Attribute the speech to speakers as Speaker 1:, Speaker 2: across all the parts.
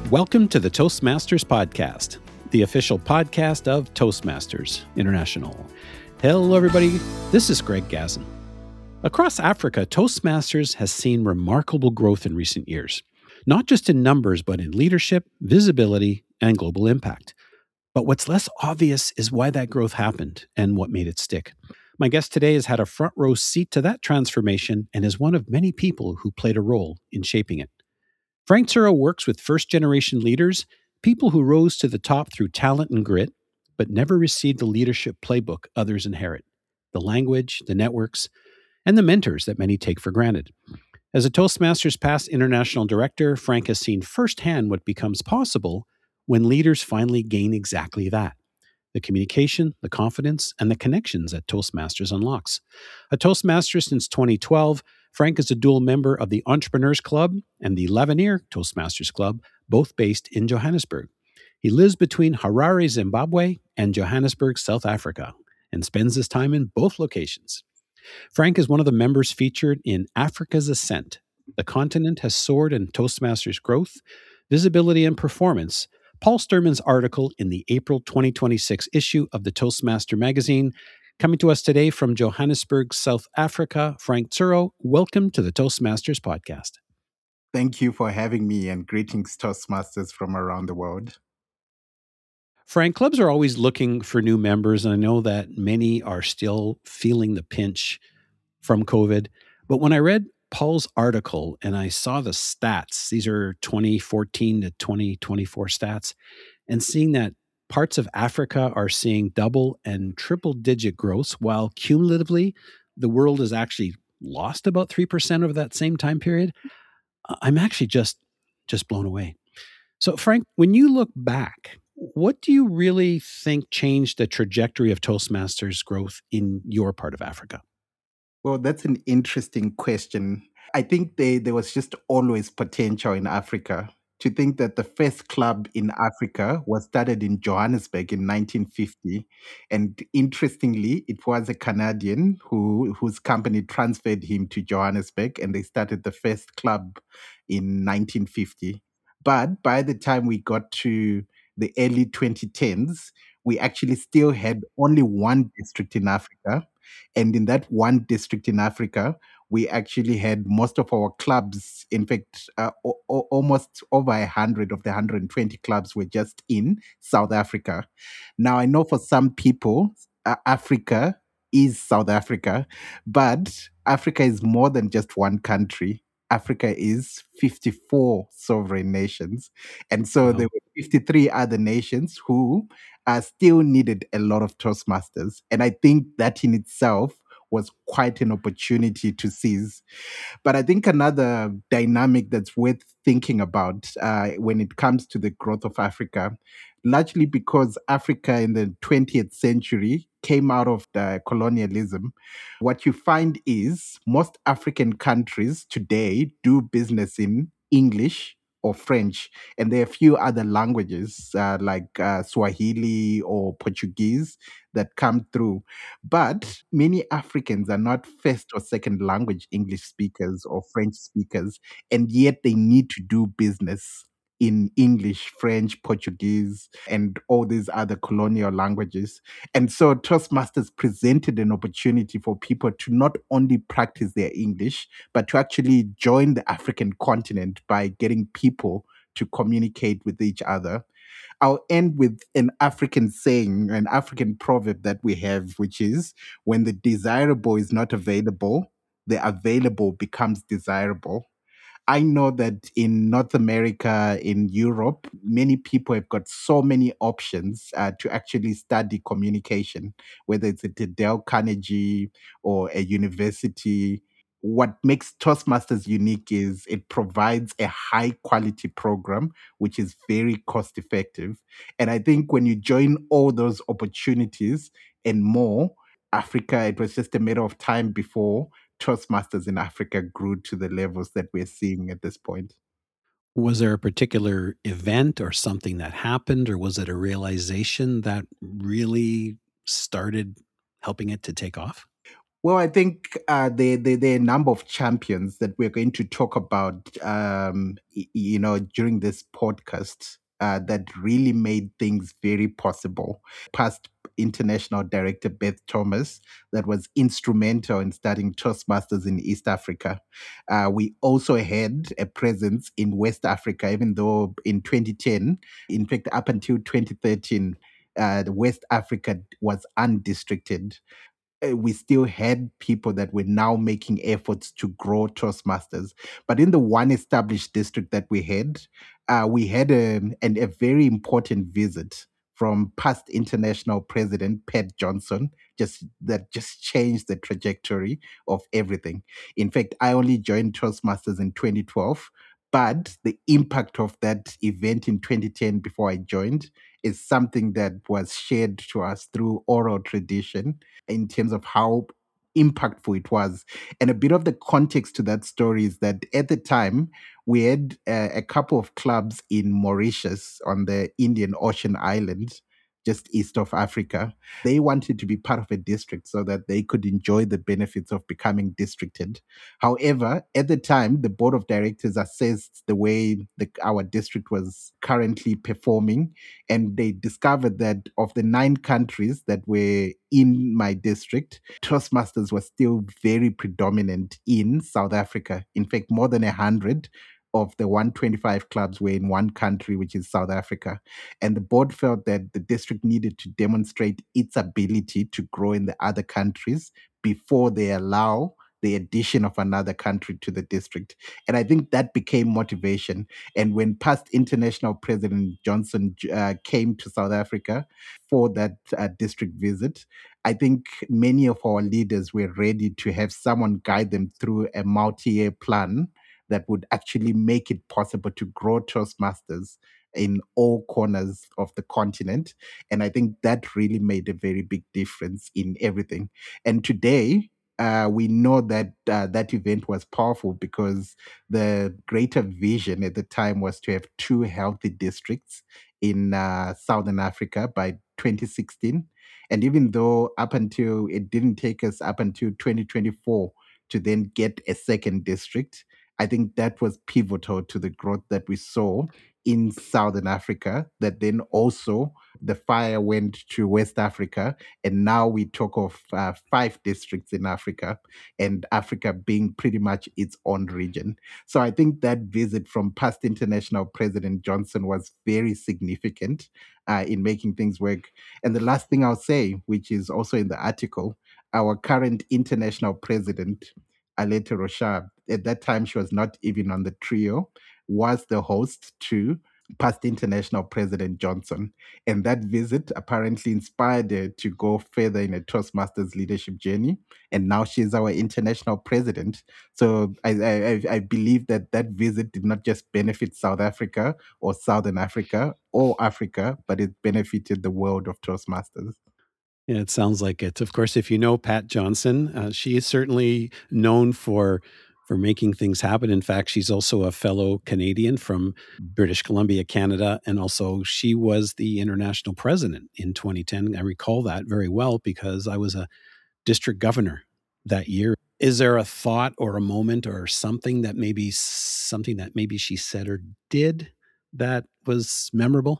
Speaker 1: Welcome to the Toastmasters Podcast, the official podcast of Toastmasters International. Hello, everybody. This is Greg Gazin. Across Africa, Toastmasters has seen remarkable growth in recent years, not just in numbers, but in leadership, visibility, and global impact. But what's less obvious is why that growth happened and what made it stick. My guest today has had a front row seat to that transformation and is one of many people who played a role in shaping it. Frank Tsuro works with first-generation leaders, people who rose to the top through talent and grit, but never received the leadership playbook others inherit, the language, the networks, and the mentors that many take for granted. As a Toastmasters past international director, Frank has seen firsthand what becomes possible when leaders finally gain exactly that: the communication, the confidence, and the connections that Toastmasters unlocks. A Toastmaster since 2012, Frank is a dual member of the Entrepreneurs Club and the L'Avenir Toastmasters Club, both based in Johannesburg. He lives between Harare, Zimbabwe, and Johannesburg, South Africa, and spends his time in both locations. Frank is one of the members featured in Africa's Ascent. The continent has soared in Toastmasters growth, visibility, and performance. Paul Sturman's article in the April 2026 issue of the Toastmaster magazine. Coming to us today from Johannesburg, South Africa, Frank Tsuro. Welcome to the Toastmasters Podcast.
Speaker 2: Thank you for having me, and greetings, Toastmasters from around the world.
Speaker 1: Frank, clubs are always looking for new members, and I know that many are still feeling the pinch from COVID. But when I read Paul's article and I saw the stats, these are 2014 to 2024 stats, and seeing that parts of Africa are seeing double and triple digit growth, while cumulatively the world has actually lost about 3% over that same time period, I'm actually just blown away. So, Frank, when you look back, what do you really think changed the trajectory of Toastmasters growth in your part of Africa?
Speaker 2: Well, that's an interesting question. I think there was just always potential in Africa. To think that the first club in Africa was started in Johannesburg in 1950. And interestingly, it was a Canadian whose company transferred him to Johannesburg, and they started the first club in 1950. But by the time we got to the early 2010s, we actually still had only one district in Africa. And in that one district in Africa, we actually had most of our clubs. In fact, almost over 100 of the 120 clubs were just in South Africa. Now, I know for some people, Africa is South Africa, but Africa is more than just one country. Africa is 54 sovereign nations. And so there were 53 other nations who still needed a lot of Toastmasters. And I think that in itself was quite an opportunity to seize. But I think another dynamic that's worth thinking about when it comes to the growth of Africa, largely because Africa in the 20th century came out of the colonialism, what you find is most African countries today do business in English or French, and there are a few other languages like Swahili or Portuguese that come through. But many Africans are not first or second language English speakers or French speakers, and yet they need to do business in English, French, Portuguese, and all these other colonial languages. And so Toastmasters presented an opportunity for people to not only practice their English, but to actually join the African continent by getting people to communicate with each other. I'll end with an African saying, an African proverb that we have, which is when the desirable is not available, the available becomes desirable. I know that in North America, in Europe, many people have got so many options to actually study communication, whether it's at a Dale Carnegie or a university. What makes Toastmasters unique is it provides a high quality program, which is very cost effective. And I think when you join all those opportunities and more, Africa, it was just a matter of time before Toastmasters in Africa grew to the levels that we're seeing at this point.
Speaker 1: Was there a particular event or something that happened, or was it a realization that really started helping it to take off?
Speaker 2: Well, I think there are a number of champions that we're going to talk about, during this podcast that really made things very possible. Past international director Beth Thomas, that was instrumental in starting Toastmasters in East Africa. We also had a presence in West Africa, even though in 2010, in fact, up until 2013, the West Africa was undistricted. We still had people that were now making efforts to grow Toastmasters. But in the one established district that we had a very important visit from past international president Pat Johnson, just changed the trajectory of everything. In fact, I only joined Toastmasters in 2012, but the impact of that event in 2010 before I joined is something that was shared to us through oral tradition in terms of how impactful it was. And a bit of the context to that story is that at the time, we had a couple of clubs in Mauritius on the Indian Ocean island, just east of Africa. They wanted to be part of a district so that they could enjoy the benefits of becoming districted. However, at the time, the board of directors assessed the way our district was currently performing, and they discovered that of the 9 countries that were in my district, Toastmasters was still very predominant in South Africa. In fact, more than 100 of the 125 clubs were in one country, which is South Africa. And the board felt that the district needed to demonstrate its ability to grow in the other countries before they allow the addition of another country to the district. And I think that became motivation. And when past international President Johnson came to South Africa for that district visit, I think many of our leaders were ready to have someone guide them through a multi-year plan that would actually make it possible to grow Toastmasters in all corners of the continent. And I think that really made a very big difference in everything. And today, we know that that event was powerful because the greater vision at the time was to have 2 healthy districts in Southern Africa by 2016. And even though up until it didn't take us up until 2024 to then get a second district, I think that was pivotal to the growth that we saw in Southern Africa. That then also the fire went to West Africa, and now we talk of 5 districts in Africa, and Africa being pretty much its own region. So I think that visit from past international President Johnson was very significant in making things work. And the last thing I'll say, which is also in the article, our current international president, Aleta Rochab, at that time she was not even on the trio, was the host to past international President Johnson. And that visit apparently inspired her to go further in a Toastmasters leadership journey. And now she's our international president. So I believe that that visit did not just benefit South Africa or Southern Africa or Africa, but it benefited the world of Toastmasters.
Speaker 1: Yeah, it sounds like it. Of course, if you know Pat Johnson, she is certainly known for making things happen. In fact, she's also a fellow Canadian from British Columbia, Canada, and also she was the international president in 2010. I recall that very well because I was a district governor that year. Is there a thought or a moment or something that maybe she said or did that was memorable?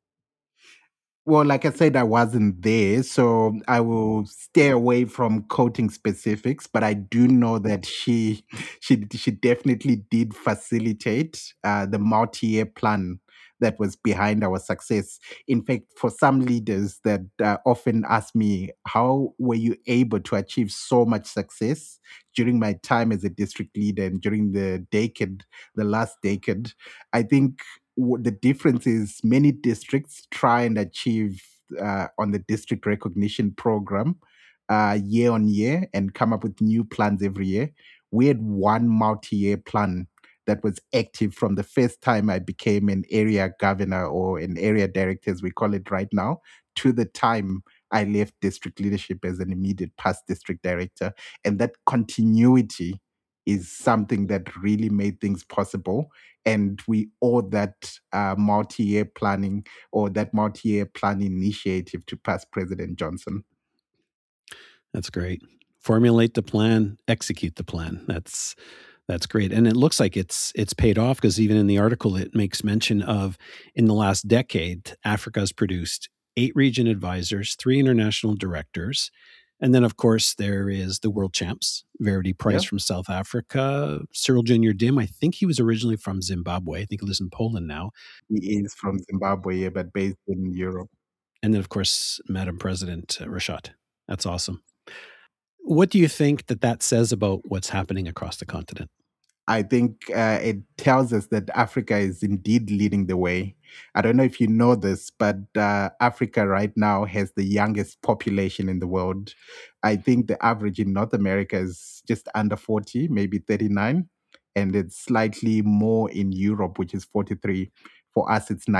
Speaker 2: Well, like I said, I wasn't there, so I will stay away from quoting specifics. But I do know that she definitely did facilitate the multi-year plan that was behind our success. In fact, for some leaders that often ask me, "How were you able to achieve so much success during my time as a district leader and during the last decade?" I think the difference is many districts try and achieve on the district recognition program year on year and come up with new plans every year. We had one multi-year plan that was active from the first time I became an area governor or an area director, as we call it right now, to the time I left district leadership as an immediate past district director. And that continuity is something that really made things possible. And we owe that multi-year planning or that multi-year plan initiative to past President Johnson.
Speaker 1: That's great. Formulate the plan, execute the plan. That's great. And it looks like it's paid off, because even in the article it makes mention of, in the last decade, Africa's produced 8 region advisors, 3 international directors, and then of course there is the world champs, Verity Price
Speaker 2: Yeah,
Speaker 1: from South Africa, Cyril Junior Dim. I think he was originally from Zimbabwe. I think he lives in Poland now.
Speaker 2: he is from Zimbabwe, yeah, but based in Europe.
Speaker 1: And then of course Madam President Rashat. That's awesome. What do you think that says about what's happening across the continent?
Speaker 2: I think it tells us that Africa is indeed leading the way. I don't know if you know this, but Africa right now has the youngest population in the world. I think the average in North America is just under 40, maybe 39, and it's slightly more in Europe, which is 43. For us, it's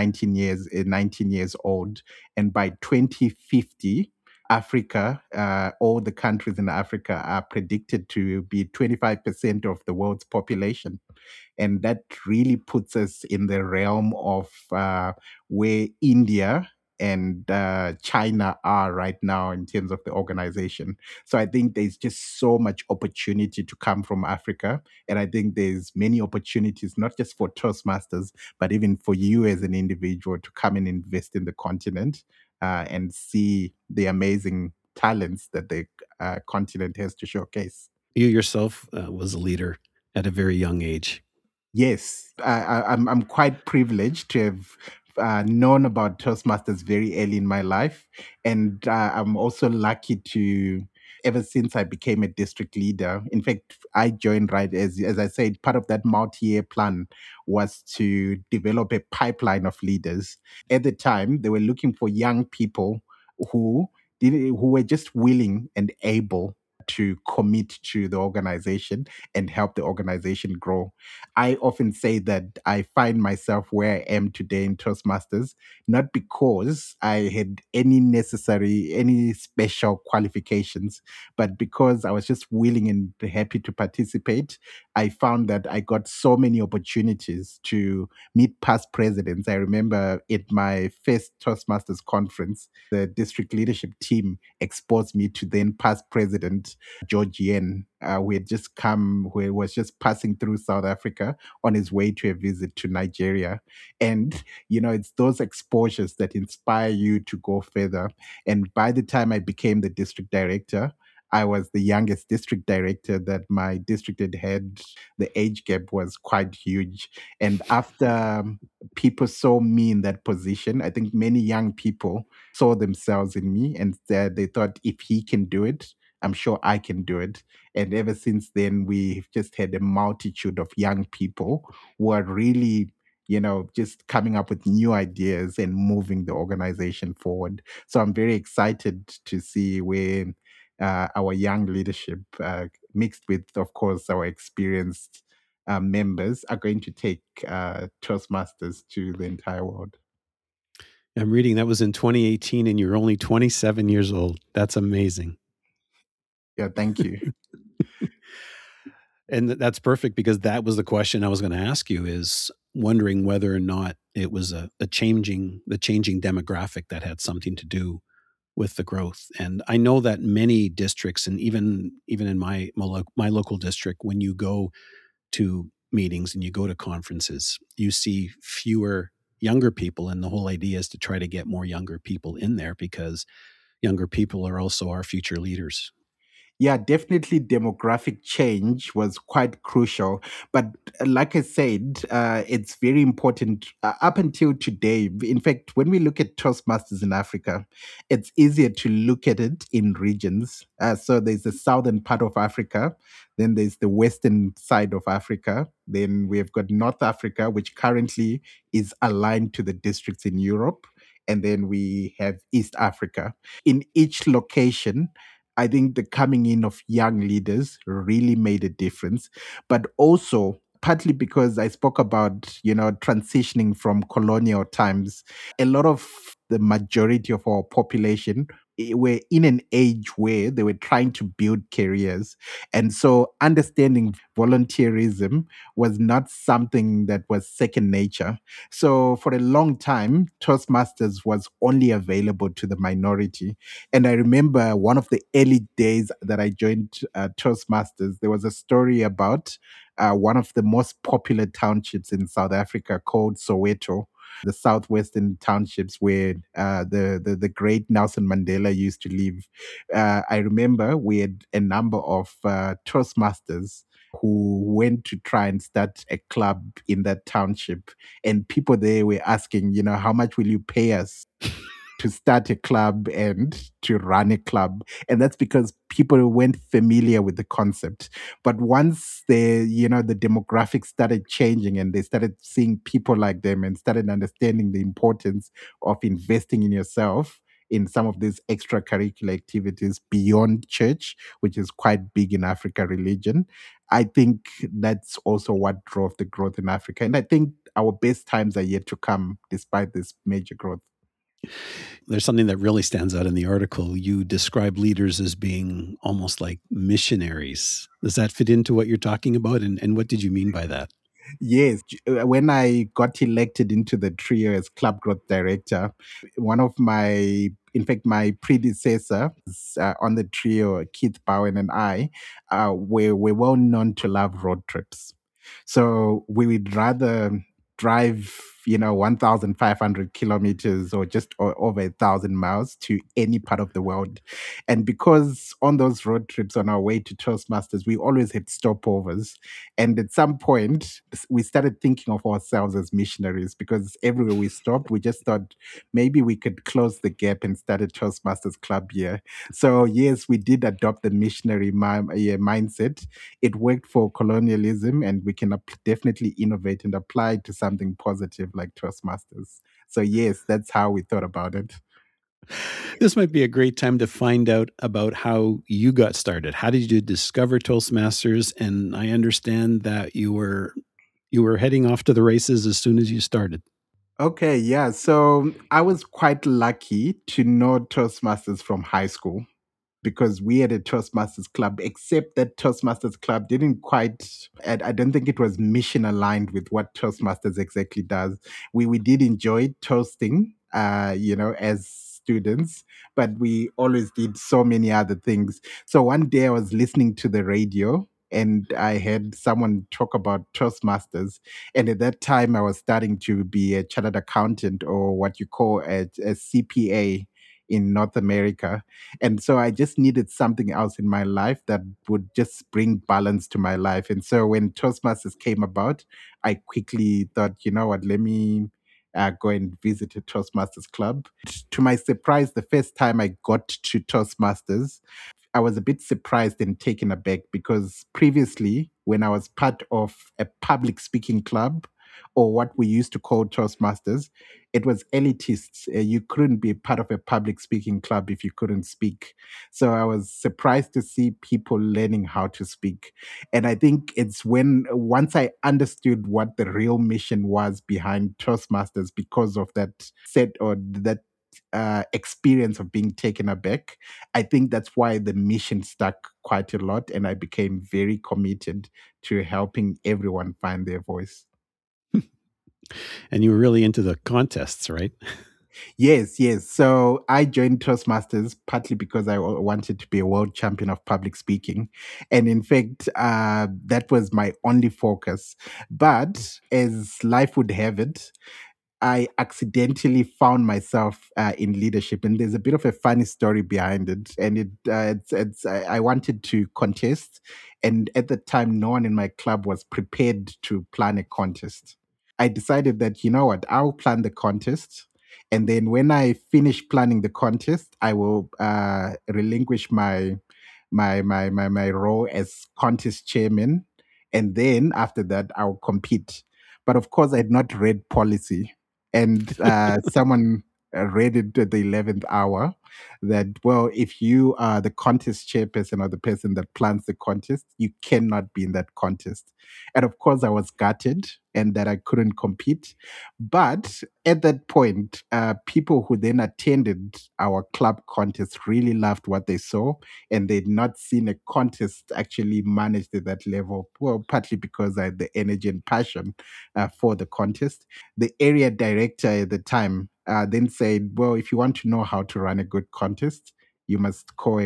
Speaker 2: 19 years old. And by 2050, Africa, all the countries in Africa are predicted to be 25% of the world's population. And that really puts us in the realm of where India and China are right now in terms of the organization. So I think there's just so much opportunity to come from Africa. And I think there's many opportunities, not just for Toastmasters, but even for you as an individual to come and invest in the continent and see the amazing talents that the continent has to showcase.
Speaker 1: You yourself was a leader at a very young age.
Speaker 2: Yes, I'm quite privileged to have known about Toastmasters very early in my life, and I'm also lucky to. Ever since I became a district leader, in fact, I joined right as I said. Part of that multi-year plan was to develop a pipeline of leaders. At the time, they were looking for young people who who were just willing and able to commit to the organization and help the organization grow. I often say that I find myself where I am today in Toastmasters, not because I had any special qualifications, but because I was just willing and happy to participate. I found that I got so many opportunities to meet past presidents. I remember at my first Toastmasters conference, the district leadership team exposed me to then past president George Yen, who had just come, who was just passing through South Africa on his way to a visit to Nigeria. And, it's those exposures that inspire you to go further. And by the time I became the district director, I was the youngest district director that my district had had. The age gap was quite huge. And after people saw me in that position, I think many young people saw themselves in me and said they thought, if he can do it, I'm sure I can do it. And ever since then, we've just had a multitude of young people who are really, just coming up with new ideas and moving the organization forward. So I'm very excited to see where our young leadership, mixed with, of course, our experienced members, are going to take Toastmasters to the entire world.
Speaker 1: I'm reading that was in 2018 and you're only 27 years old. That's amazing.
Speaker 2: Yeah, thank you.
Speaker 1: And that's perfect, because that was the question I was going to ask you, is wondering whether or not it was the changing demographic that had something to do with the growth. And I know that many districts, and even in my local district, when you go to meetings and you go to conferences, you see fewer younger people, and the whole idea is to try to get more younger people in there, because younger people are also our future leaders.
Speaker 2: Yeah, definitely demographic change was quite crucial. But like I said, it's very important up until today. In fact, when we look at Toastmasters in Africa, it's easier to look at it in regions. So there's the southern part of Africa, then there's the western side of Africa, then we have got North Africa, which currently is aligned to the districts in Europe. And then we have East Africa. In each location, I think the coming in of young leaders really made a difference. But also, partly because I spoke about, transitioning from colonial times. A lot of the majority of our population were in an age where they were trying to build careers. And so understanding volunteerism was not something that was second nature. So for a long time, Toastmasters was only available to the minority. And I remember one of the early days that I joined Toastmasters, there was a story about one of the most popular townships in South Africa called Soweto, the southwestern townships where the great Nelson Mandela used to live. I remember we had a number of Toastmasters who went to try and start a club in that township. And people there were asking, how much will you pay us to start a club and to run a club? And that's because people weren't familiar with the concept. But once the demographics started changing and they started seeing people like them and started understanding the importance of investing in yourself in some of these extracurricular activities beyond church, which is quite big in Africa religion. I think that's also what drove the growth in Africa. And I think our best times are yet to come despite this major growth.
Speaker 1: There's something that really stands out in the article. You describe leaders as being almost like missionaries. Does that fit into what you're talking about? And what did you mean by that?
Speaker 2: Yes, when I got elected into the trio as club growth director, one of in fact, my predecessor on the trio, Keith Bowen and I, were well known to love road trips. So we would rather drive, 1,500 kilometers or just over 1,000 miles to any part of the world. And because on those road trips on our way to Toastmasters, we always had stopovers. And at some point, we started thinking of ourselves as missionaries because everywhere we stopped, we just thought maybe we could close the gap and start a Toastmasters club here. So, yes, we did adopt the missionary mindset. It worked for colonialism, and we can definitely innovate and apply it to something positive like Toastmasters. So, yes, that's how we thought about it.
Speaker 1: This might be a great time to find out about how you got started. How did you discover Toastmasters? And I understand that you were heading off to the races as soon as you started.
Speaker 2: Okay, yeah. So I was quite lucky to know Toastmasters from high school because we had a Toastmasters club, except that Toastmasters club didn't quite, I don't think it was mission aligned with what Toastmasters exactly does. We did enjoy toasting, as students, but we always did so many other things. So one day I was listening to the radio and I heard someone talk about Toastmasters. And at that time, I was starting to be a chartered accountant, or what you call a CPA in North America. And so I just needed something else in my life that would just bring balance to my life. And so when Toastmasters came about, I quickly thought, you know what, let me go and visit a Toastmasters club. To my surprise, the first time I got to Toastmasters, I was a bit surprised and taken aback because previously, when I was part of a public speaking club, or what we used to call Toastmasters, it was elitist. You couldn't be part of a public speaking club if you couldn't speak. So I was surprised to see people learning how to speak. And I think it's once I understood what the real mission was behind Toastmasters because of that set or that experience of being taken aback, I think that's why the mission stuck quite a lot. And I became very committed to helping everyone find their voice.
Speaker 1: And you were really into the contests, right?
Speaker 2: Yes, yes. So I joined Toastmasters partly because I wanted to be a world champion of public speaking. And in fact, that was my only focus. But as life would have it, I accidentally found myself in leadership, and there's a bit of a funny story behind it. And I wanted to contest, and at the time, no one in my club was prepared to plan a contest. I decided that, you know what, I'll plan the contest. And then when I finish planning the contest, I will relinquish my role as contest chairman. And then after that, I'll compete. But of course, I had not read policy. And someone read it at the 11th hour. that, well, if you are the contest chairperson or the person that plans the contest, you cannot be in that contest. And of course, I was gutted and that I couldn't compete. But at that point, people who then attended our club contest really loved what they saw, and they'd not seen a contest actually managed at that level. Well, partly because I had the energy and passion for the contest. The area director at the time then said, well, if you want to know how to run a good contest, you must call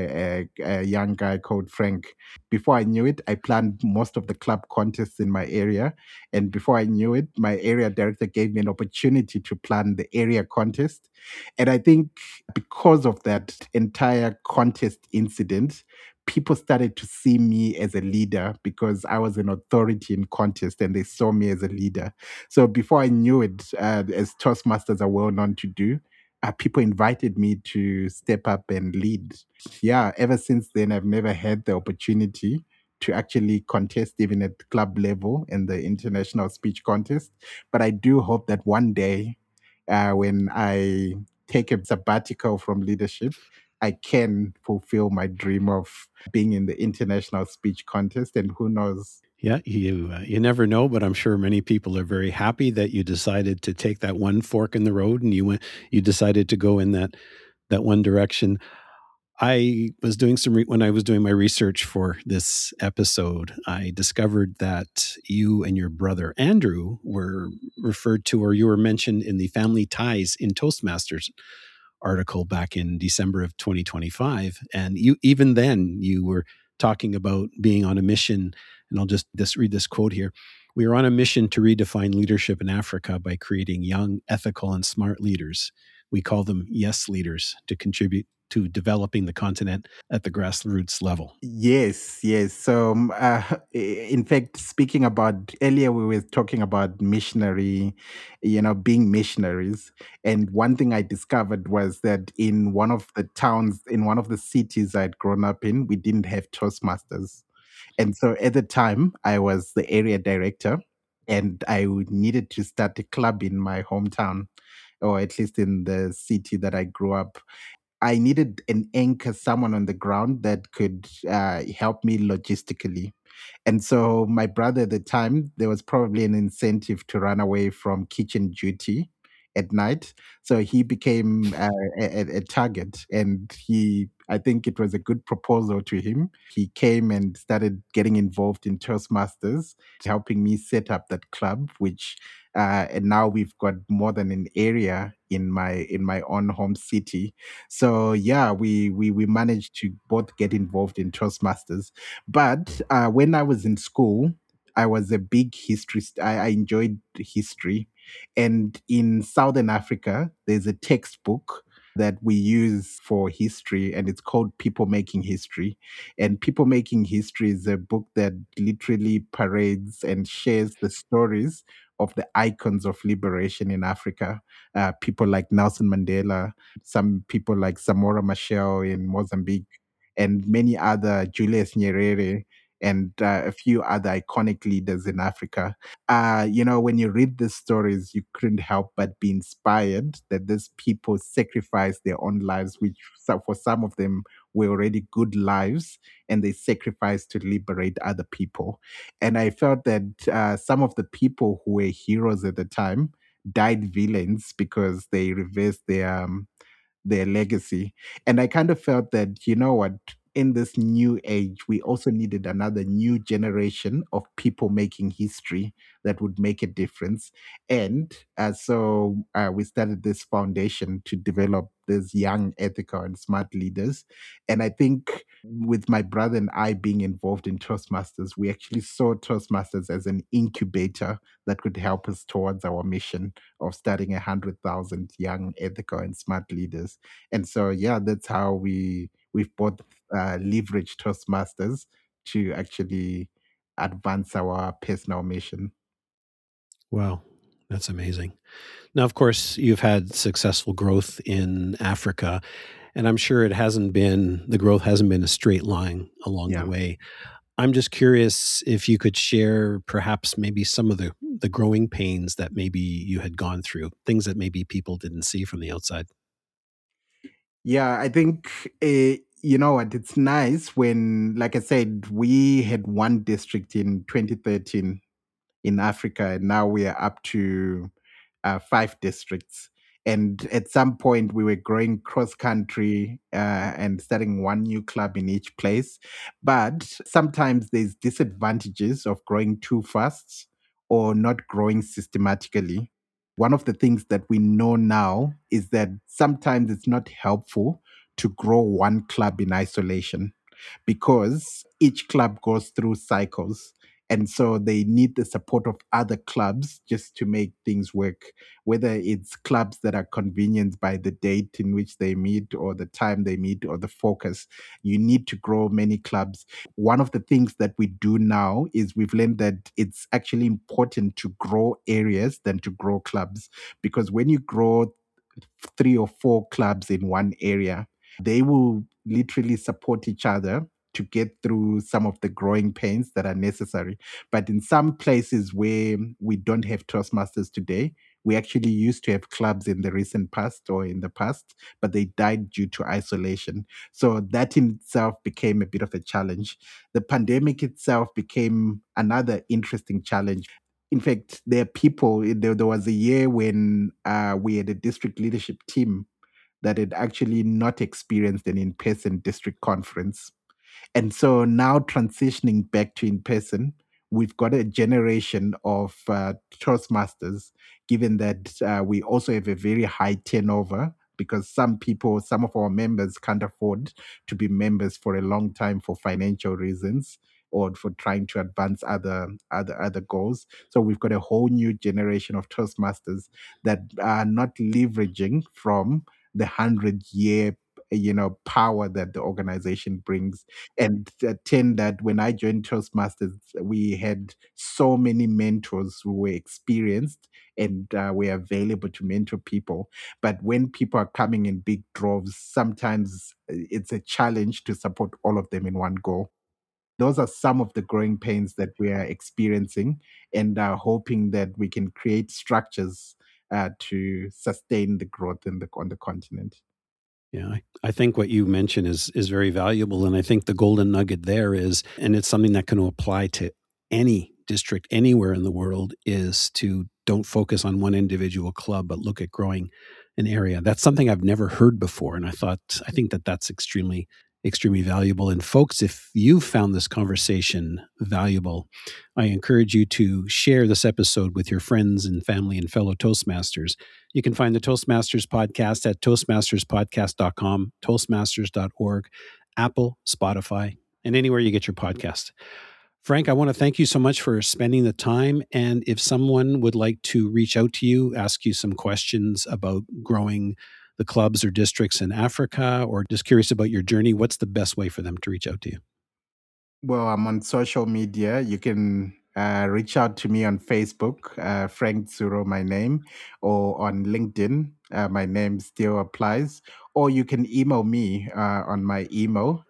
Speaker 2: a young guy called Frank. Before I knew it, I planned most of the club contests in my area. And before I knew it, my area director gave me an opportunity to plan the area contest. And I think because of that entire contest incident, people started to see me as a leader because I was an authority in contest and they saw me as a leader. So before I knew it, as Toastmasters are well known to do, people invited me to step up and lead. Yeah, ever since then, I've never had the opportunity to actually contest even at club level in the international speech contest. But I do hope that one day, when I take a sabbatical from leadership, I can fulfill my dream of being in the international speech contest. And who knows?
Speaker 1: Yeah, you never know, but I'm sure many people are very happy that you decided to take that one fork in the road and you decided to go in that one direction. I was doing when I was doing my research for this episode, I discovered that you and your brother Andrew were referred to, or you were mentioned in the Family Ties in Toastmasters article back in December of 2025. And you, even then, you were talking about being on a mission. And I'll just read this quote here. We are on a mission to redefine leadership in Africa by creating young, ethical, and smart leaders. We call them yes leaders to contribute to developing the continent at the grassroots level.
Speaker 2: Yes, yes. So, in fact, speaking about earlier, we were talking about missionary, being missionaries. And one thing I discovered was that in one of the towns, in one of the cities I'd grown up in, we didn't have Toastmasters. And so at the time, I was the area director and needed to start a club in my hometown, or at least in the city that I grew up. I needed an anchor, someone on the ground that could help me logistically. And so my brother at the time, there was probably an incentive to run away from kitchen duty at night. So he became a target, and I think it was a good proposal to him. He came and started getting involved in Toastmasters, helping me set up that club, which and now we've got more than an area in my own home city. So yeah, we managed to both get involved in Toastmasters. But when I was in school, I was a big history. I enjoyed history, and in Southern Africa, there's a textbook that we use for history, and it's called People Making History. And People Making History is a book that literally parades and shares the stories of the icons of liberation in Africa. People like Nelson Mandela, some people like Samora Machel in Mozambique, and many other, Julius Nyerere, and a few other iconic leaders in Africa. When you read these stories, you couldn't help but be inspired that these people sacrificed their own lives, which for some of them were already good lives, and they sacrificed to liberate other people. And I felt that some of the people who were heroes at the time died villains because they reversed their legacy. And I kind of felt that, you know what, in this new age, we also needed another new generation of people making history that would make a difference. And we started this foundation to develop these young, ethical, and smart leaders. And I think with my brother and I being involved in Toastmasters, we actually saw Toastmasters as an incubator that could help us towards our mission of starting 100,000 young, ethical, and smart leaders. And so, yeah, that's how we've both leveraged Toastmasters to actually advance our personal mission.
Speaker 1: Wow, that's amazing. Now, of course, you've had successful growth in Africa, and I'm sure the growth hasn't been a straight line along the
Speaker 2: Yeah.
Speaker 1: way. I'm just curious if you could share perhaps maybe some of the growing pains that maybe you had gone through, things that maybe people didn't see from the outside.
Speaker 2: Yeah, I think, you know what, it's nice when, like I said, we had one district in 2013 in Africa, and now we are up to five districts. And at some point, we were growing cross country and starting one new club in each place. But sometimes there's disadvantages of growing too fast or not growing systematically. One of the things that we know now is that sometimes it's not helpful to grow one club in isolation because each club goes through cycles. And so they need the support of other clubs just to make things work, whether it's clubs that are convenienced by the date in which they meet or the time they meet or the focus. You need to grow many clubs. One of the things that we do now is we've learned that it's actually important to grow areas than to grow clubs, because when you grow three or four clubs in one area, they will literally support each other to get through some of the growing pains that are necessary. But in some places where we don't have Toastmasters today, we actually used to have clubs in the recent past or in the past, but they died due to isolation. So that in itself became a bit of a challenge. The pandemic itself became another interesting challenge. In fact, there are people, there was a year when we had a district leadership team that had actually not experienced an in person district conference. And so now transitioning back to in person, we've got a generation of Toastmasters, given that we also have a very high turnover because some people, some of our members can't afford to be members for a long time for financial reasons or for trying to advance other goals. So we've got a whole new generation of Toastmasters that are not leveraging from the 100-year power that the organization brings. And attend that when I joined Toastmasters, we had so many mentors who were experienced and were available to mentor people. But when people are coming in big droves, sometimes it's a challenge to support all of them in one go. Those are some of the growing pains that we are experiencing, and are hoping that we can create structures to sustain the growth on the continent.
Speaker 1: Yeah, I think what you mentioned is very valuable, and I think the golden nugget there is, and it's something that can apply to any district anywhere in the world, is to don't focus on one individual club, but look at growing an area. That's something I've never heard before, and I think that that's extremely valuable. And folks, if you found this conversation valuable, I encourage you to share this episode with your friends and family and fellow Toastmasters. You can find the Toastmasters podcast at toastmasterspodcast.com, toastmasters.org, Apple, Spotify, and anywhere you get your podcast. Frank, I want to thank you so much for spending the time. And if someone would like to reach out to you, ask you some questions about growing the clubs or districts in Africa, or just curious about your journey, what's the best way for them to reach out to you?
Speaker 2: Well, I'm on social media. You can reach out to me on Facebook, Frank Zuro, my name, or on LinkedIn. My name still applies. Or you can email me on my email,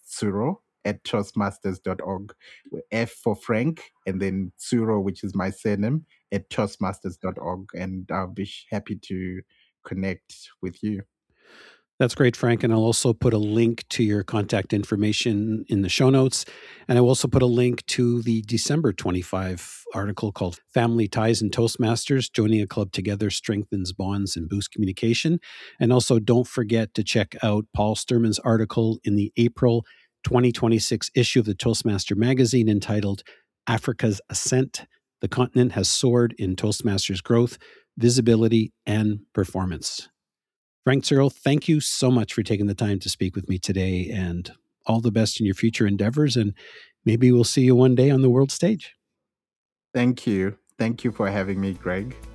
Speaker 2: fzuro@toastmasters.org. F for Frank, and then Zuro, which is my surname, at toastmasters.org. And I'll be happy to connect with you.
Speaker 1: That's great, Frank. And I'll also put a link to your contact information in the show notes. And I will also put a link to the December 25 article called Family Ties and Toastmasters, Joining a Club Together Strengthens Bonds and Boosts Communication. And also don't forget to check out Paul Sturman's article in the April 2026 issue of the Toastmaster magazine entitled Africa's Ascent. The continent has soared in Toastmasters growth, visibility, and performance. Frank Zuro, thank you so much for taking the time to speak with me today, and all the best in your future endeavors. And maybe we'll see you one day on the world stage.
Speaker 2: Thank you. Thank you for having me, Greg.